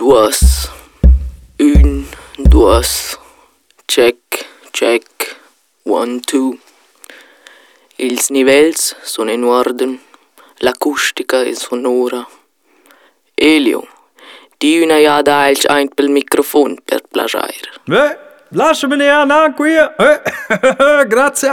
Duas. Un, duas. Check, check. 1, 2. Ils nivels sono in ordine. L'acustica è sonora. Elio, di una jada elch ein pel microfono per plagiare. Lasciami ne qui. Grazie.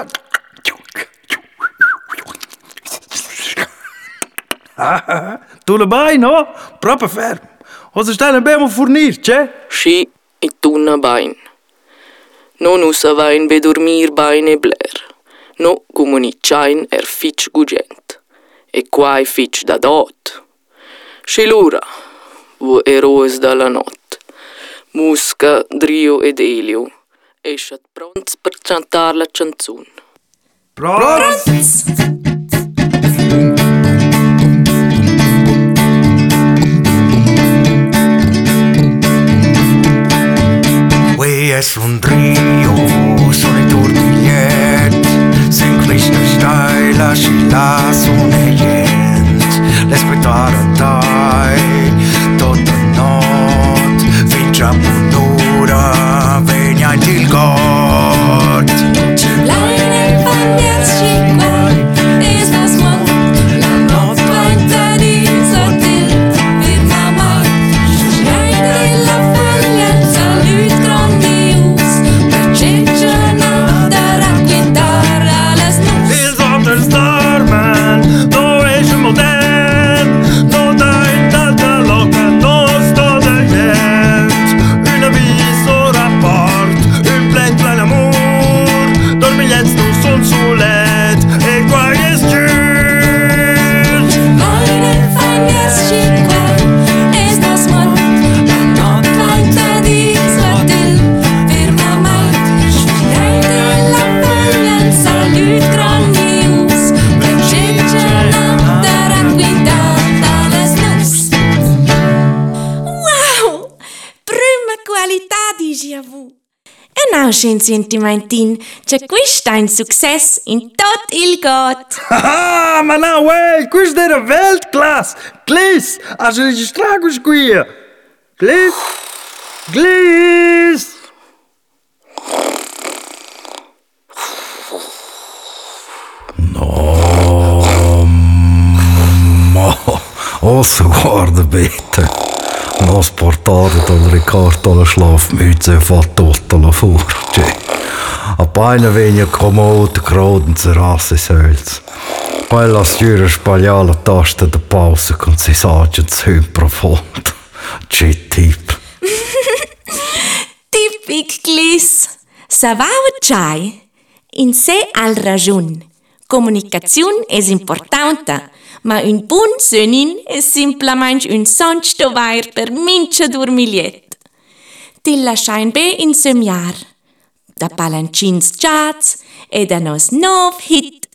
Tu le bai, no? Proprio fermo. Cosa stai abbiamo fornire, c'è? Sci e tunna bain. Non usa vain be dormir bain e bler. No comunicain fitch gugent. E quai fitch da dot. Sci l'ura, vo eroes dalla notte. Musca, Drio ed Elio. Esciat pronts per cantar la canzun. Pronts! Es un trio, sono i torbigliet, sen questa stella si la sono gent, l'aspettare dai, tutta notte, finché un'ora, venia il God. Kleine Fangerschickwei, ist das Mond, la Nacht weiter dieser Tilt, wird Mama, schreit la foglia, salut grandios, per cicciana, da racquintare alles nus. Il Sonder Starman, do es un modern, no da in tanta loca, no sto da gent, un avviso rapport, un plein amour, dormi jetzt nu son solet, e qua es giurt. Kleine Fangerschickwei, ist das Mond, la Nacht weiter dieser Tilt, wird Mama, schreit la foglia, salut grandios, per cicciana, da racquintare alles nus. Wow! Prima qualità, dici a voi. E now schön sentimentin, c'è questo un successo in tot il got. Ah, ma no, ué, questo era Weltklasse. Gliss, has registrato questo qui? Gliss, Gliss. No, also guarda bitte. Non sportare dal Riccardo alla Schlafmütze e fa tutta la fuori. Appena viene comodo, croden zerrasse Sölz. Poi la stjura spaglia la tasta da pausa con si saggia zu profondo. Tip. Tipic Gliss. Savau chai. In sé al ragion. Comunicazione è importante, ma un buon sonin è semplicemente un santo vair per mince dormigliet. Ti lasciai be in semjar. Da palancins chats e da nos nov hit